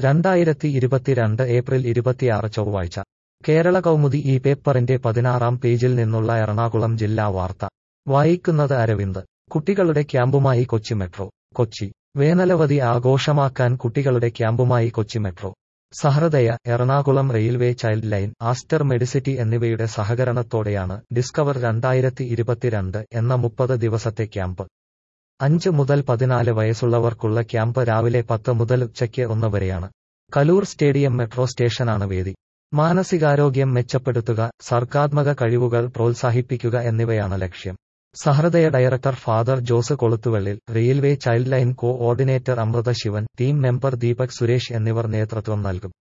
2022 April 26 ചൊവ്വാഴ്ച കേരള കൗമുദി ഈ പേപ്പറിന്റെ 16-ാം പേജിൽ നിന്നുള്ള എറണാകുളം ജില്ലാ വാർത്ത വായിക്കുന്നത് അരവിന്ദ്. കുട്ടികളുടെ ക്യാമ്പുമായി കൊച്ചി മെട്രോ. കൊച്ചി വേനലവധി ആഘോഷമാക്കാൻ കുട്ടികളുടെ ക്യാമ്പുമായി Kochi metro. Sahrudaya, Ernakulam railway child line, Aster Medcity എന്നിവയുടെ സഹകരണത്തോടെയാണ് ഡിസ്കവർ 2022 എന്ന 30 ദിവസത്തെ ക്യാമ്പ്. 5 മുതൽ 14 വയസ്സുള്ളവർക്കുള്ള ക്യാമ്പ് രാവിലെ 10 മുതൽ ഉച്ചയ്ക്ക് 1 വരെയാണ്. കലൂർ സ്റ്റേഡിയം മെട്രോ സ്റ്റേഷനാണ് വേദി. മാനസികാരോഗ്യം മെച്ചപ്പെടുത്തുക, സർഗ്ഗാത്മക കഴിവുകൾ പ്രോത്സാഹിപ്പിക്കുക എന്നിവയാണ് ലക്ഷ്യം. Sahrudaya director father Jose Koluthuvallil, railway child line coordinator Amritha Sivan, team member Deepak Suresh എന്നിവർ നേതൃത്വം നൽകും.